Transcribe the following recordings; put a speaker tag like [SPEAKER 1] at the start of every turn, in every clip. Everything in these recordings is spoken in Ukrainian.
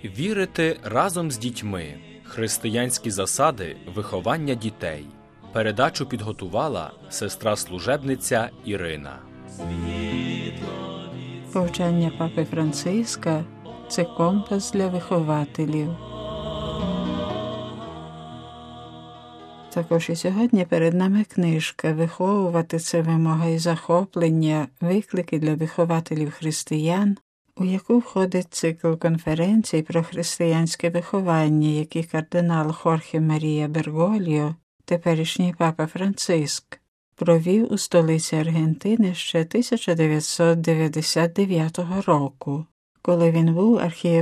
[SPEAKER 1] Вірити разом з дітьми. Християнські засади виховання дітей. Передачу підготувала сестра-служебниця Ірина.
[SPEAKER 2] Повчання Папи Франциска – це компас для вихователів. Також і сьогодні перед нами книжка «Виховувати – це вимога і захоплення. Виклики для вихователів-християн», у яку входить цикл конференцій про християнське виховання, які кардинал Хорхе Марія Бергольо, теперішній Папа Франциск, провів у столиці Аргентини ще 1999 року, коли він був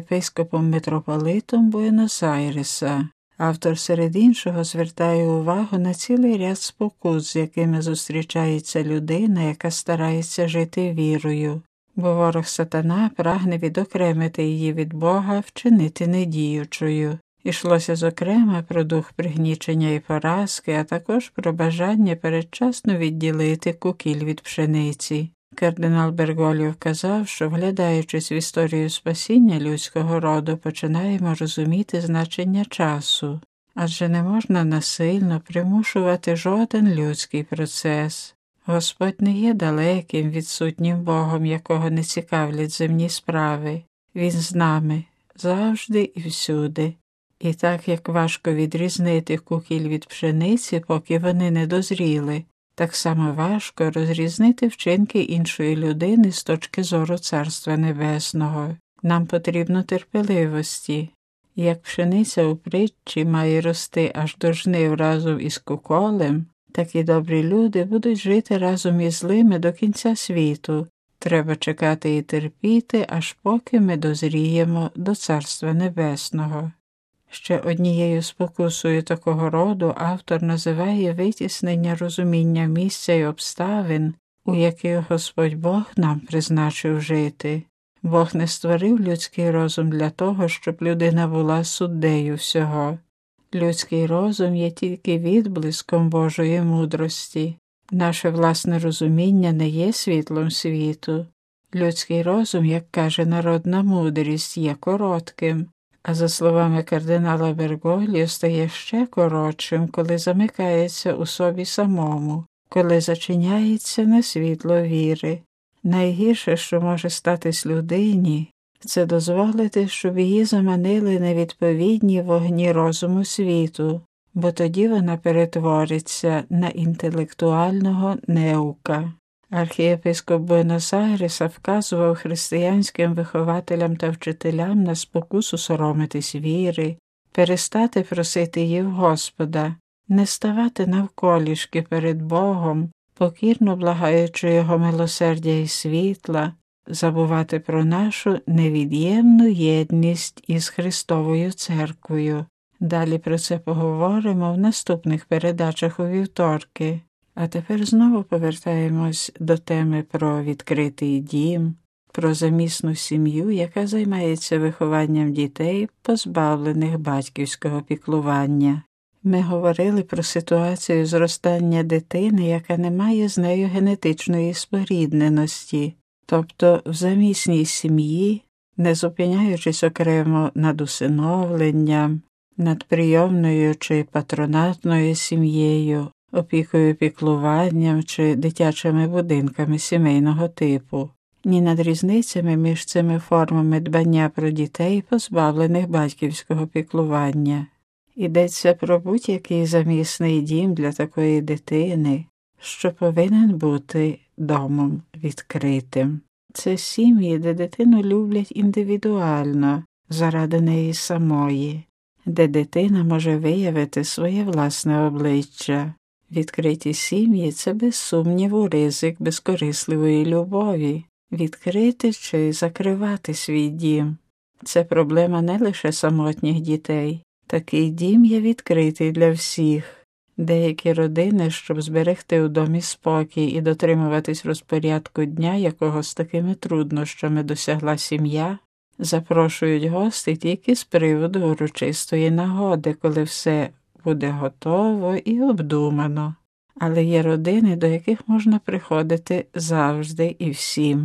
[SPEAKER 2] архієпископом-митрополитом Буенос-Айреса. Автор серед іншого звертає увагу на цілий ряд спокус, з якими зустрічається людина, яка старається жити вірою, бо ворог сатана прагне відокремити її від Бога, вчинити недіючою. Ішлося зокрема про дух пригнічення і поразки, а також про бажання передчасно відділити кукіль від пшениці. Кардинал Бергольо вказав, що, вглядаючись в історію спасіння людського роду, починаємо розуміти значення часу, адже не можна насильно примушувати жоден людський процес. Господь не є далеким, відсутнім Богом, якого не цікавлять земні справи. Він з нами, завжди і всюди. І так, як важко відрізнити кукіль від пшениці, поки вони не дозріли, так само важко розрізнити вчинки іншої людини з точки зору Царства Небесного. Нам потрібно терпеливості. Як пшениця у притчі має рости аж до жнив разом із куколем, так і добрі люди будуть жити разом із злими до кінця світу. Треба чекати і терпіти, аж поки ми дозріємо до Царства Небесного. Ще однією спокусою такого роду автор називає витіснення розуміння місця й обставин, у яких Господь Бог нам призначив жити. Бог не створив людський розум для того, щоб людина була суддею всього. Людський розум є тільки відблиском Божої мудрості. Наше власне розуміння не є світлом світу. Людський розум, як каже народна мудрість, є коротким, а за словами кардинала Бергольо, стає ще коротшим, коли замикається у собі самому, коли зачиняється на світло віри. Найгірше, що може статись людині, це дозволити, щоб її заманили невідповідні вогні розуму світу, бо тоді вона перетвориться на інтелектуального неука. Архієпископ Буенос-Айреса вказував християнським вихователям та вчителям на спокусу соромитись віри, перестати просити її в Господа, не ставати навколішки перед Богом, покірно благаючи Його милосердя і світла, забувати про нашу невід'ємну єдність із Христовою Церквою. Далі про це поговоримо в наступних передачах у вівторки. А тепер знову повертаємось до теми про відкритий дім, про замісну сім'ю, яка займається вихованням дітей, позбавлених батьківського піклування. Ми говорили про ситуацію зростання дитини, яка не має з нею генетичної спорідненості, тобто в замісній сім'ї, не зупиняючись окремо над усиновленням, над прийомною чи патронатною сім'єю, опікою, піклуванням чи дитячими будинками сімейного типу, ні над різницями між цими формами дбання про дітей, позбавлених батьківського піклування. Йдеться про будь-який замісний дім для такої дитини, що повинен бути домом відкритим. Це сім'ї, де дитину люблять індивідуально, заради неї самої, де дитина може виявити своє власне обличчя. Відкриті сім'ї – це без сумніву ризик безкорисливої любові. Відкрити чи закривати свій дім – це проблема не лише самотніх дітей. Такий дім є відкритий для всіх. Деякі родини, щоб зберегти у домі спокій і дотримуватись розпорядку дня, якого з такими труднощами досягла сім'я, запрошують гостей тільки з приводу урочистої нагоди, коли все буде готово і обдумано. Але є родини, до яких можна приходити завжди і всім.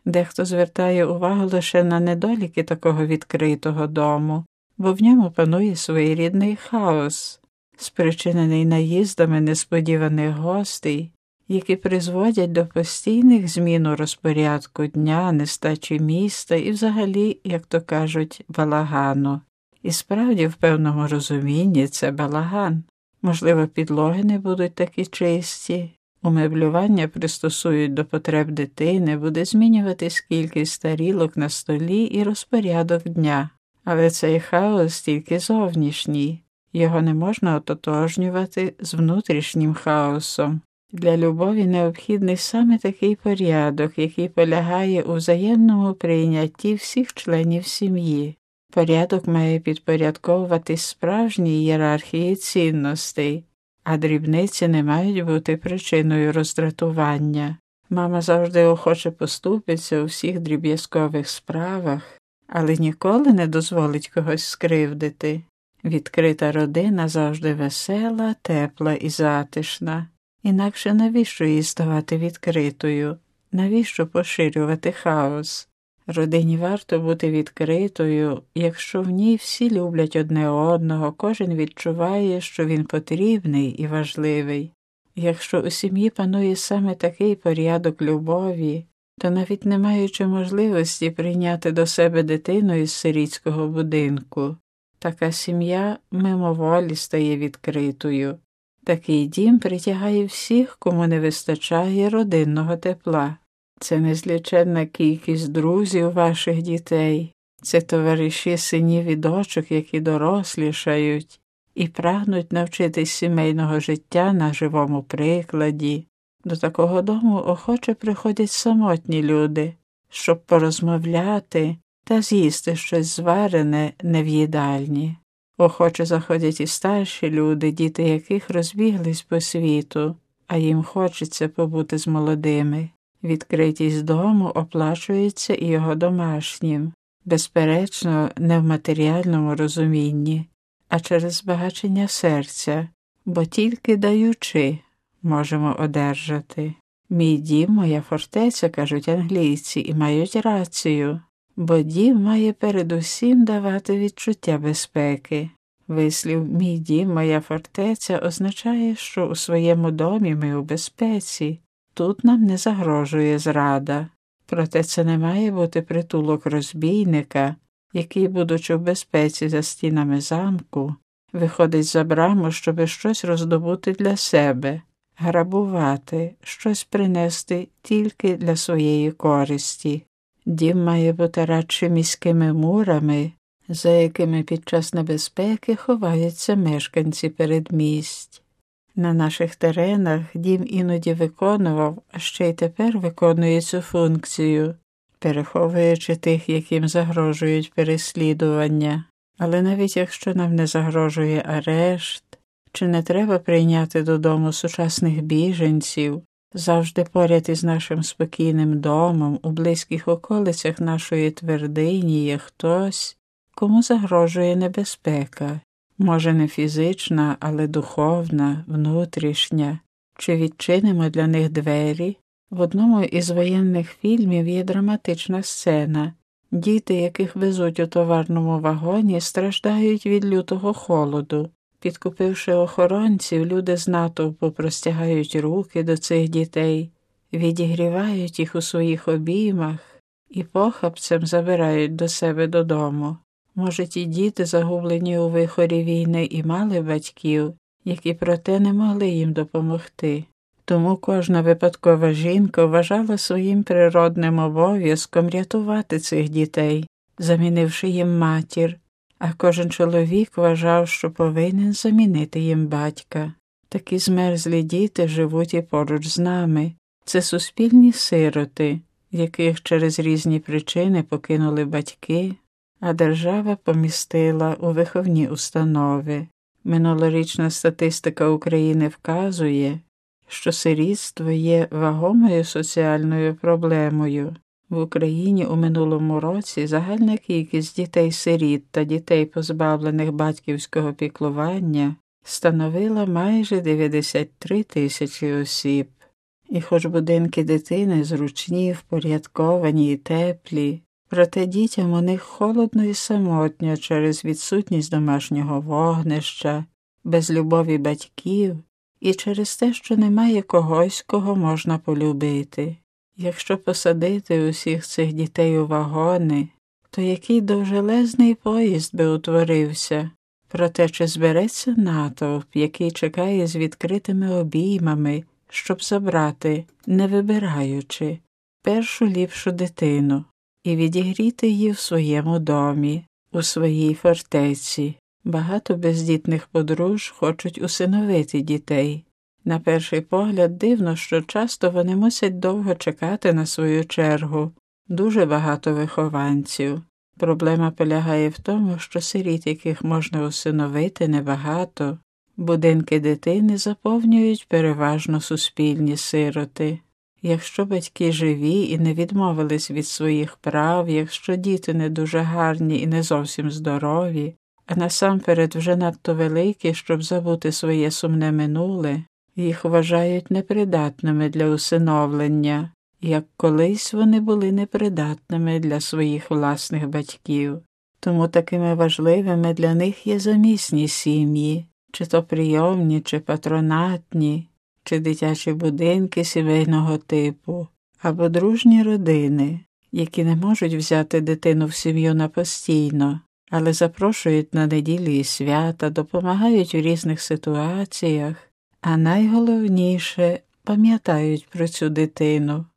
[SPEAKER 2] Дехто звертає увагу лише на недоліки такого відкритого дому, бо в ньому панує своєрідний хаос, спричинений наїздами несподіваних гостей, які призводять до постійних змін у розпорядку дня, нестачі міста і взагалі, як то кажуть, балагану. І справді, в певному розумінні, це балаган. Можливо, підлоги не будуть такі чисті, умеблювання пристосують до потреб дитини, буде змінюватись кількість тарілок на столі і розпорядок дня. Але цей хаос тільки зовнішній. Його не можна ототожнювати з внутрішнім хаосом. Для любові необхідний саме такий порядок, який полягає у взаємному прийнятті всіх членів сім'ї. Порядок має підпорядковуватись справжній ієрархії цінностей, а дрібниці не мають бути причиною роздратування. Мама завжди охоче поступиться у всіх дріб'язкових справах, але ніколи не дозволить когось скривдити. Відкрита родина завжди весела, тепла і затишна. Інакше навіщо її ставати відкритою? Навіщо поширювати хаос? Родині варто бути відкритою, якщо в ній всі люблять одне одного, кожен відчуває, що він потрібний і важливий. Якщо у сім'ї панує саме такий порядок любові, то навіть не маючи можливості прийняти до себе дитину із сирітського будинку, така сім'я мимоволі стає відкритою. Такий дім притягає всіх, кому не вистачає родинного тепла. Це незліченна кількість друзів ваших дітей, це товариші синів і дочок, які дорослішають і прагнуть навчитись сімейного життя на живому прикладі. До такого дому охоче приходять самотні люди, щоб порозмовляти та з'їсти щось зварене не в їдальні. Охоче заходять і старші люди, діти яких розбіглись по світу, а їм хочеться побути з молодими. Відкритість дому оплачується і його домашнім, безперечно, не в матеріальному розумінні, а через збагачення серця, бо тільки даючи можемо одержати. Мій дім – моя фортеця, кажуть англійці, і мають рацію, бо дім має передусім давати відчуття безпеки. Вислів «мій дім, моя фортеця» означає, що у своєму домі ми у безпеці. Тут нам не загрожує зрада. Проте це не має бути притулок розбійника, який, будучи в безпеці за стінами замку, виходить за браму, щоби щось роздобути для себе, грабувати, щось принести тільки для своєї користі. Дім має бути радше міськими мурами, за якими під час небезпеки ховаються мешканці передмість. На наших теренах дім іноді виконував, а ще й тепер виконує цю функцію, переховуючи тих, яким загрожують переслідування. Але навіть якщо нам не загрожує арешт, чи не треба прийняти додому сучасних біженців, завжди поряд із нашим спокійним домом, у близьких околицях нашої твердині є хтось, кому загрожує небезпека. Може, не фізична, але духовна, внутрішня. Чи відчинимо для них двері? В одному із воєнних фільмів є драматична сцена. Діти, яких везуть у товарному вагоні, страждають від лютого холоду. Підкупивши охоронців, люди з натовпу простягають руки до цих дітей, відігрівають їх у своїх обіймах і похапцем забирають до себе додому. Може, ті діти, загублені у вихорі війни, і мали батьків, які проте не могли їм допомогти. Тому кожна випадкова жінка вважала своїм природним обов'язком рятувати цих дітей, замінивши їм матір, а кожен чоловік вважав, що повинен замінити їм батька. Такі змерзлі діти живуть і поруч з нами. Це суспільні сироти, яких через різні причини покинули батьки, а держава помістила у виховні установи. Минулорічна статистика України вказує, що сирітство є вагомою соціальною проблемою. В Україні у минулому році загальна кількість дітей-сиріт та дітей, позбавлених батьківського піклування, становила майже 93 тисячі осіб. І хоч будинки дитини зручні, впорядковані і теплі, проте дітям у них холодно і самотньо через відсутність домашнього вогнища, без любові батьків і через те, що немає когось, кого можна полюбити. Якщо посадити усіх цих дітей у вагони, то який довжелезний поїзд би утворився. Проте чи збереться натовп, який чекає з відкритими обіймами, щоб забрати, не вибираючи, першу ліпшу дитину і відігріти її в своєму домі, у своїй фортеці. Багато бездітних подружжя хочуть усиновити дітей. На перший погляд дивно, що часто вони мусять довго чекати на свою чергу. Дуже багато вихованців. Проблема полягає в тому, що сиріт, яких можна усиновити, небагато. Будинки дитини заповнюють переважно суспільні сироти. Якщо батьки живі і не відмовились від своїх прав, якщо діти не дуже гарні і не зовсім здорові, а насамперед вже надто великі, щоб забути своє сумне минуле, їх вважають непридатними для усиновлення, як колись вони були непридатними для своїх власних батьків. Тому такими важливими для них є замісні сім'ї, чи то прийомні, чи патронатні, чи дитячі будинки сімейного типу, або дружні родини, які не можуть взяти дитину в сім'ю на постійно, але запрошують на неділі і свята, допомагають у різних ситуаціях, а найголовніше – пам'ятають про цю дитину,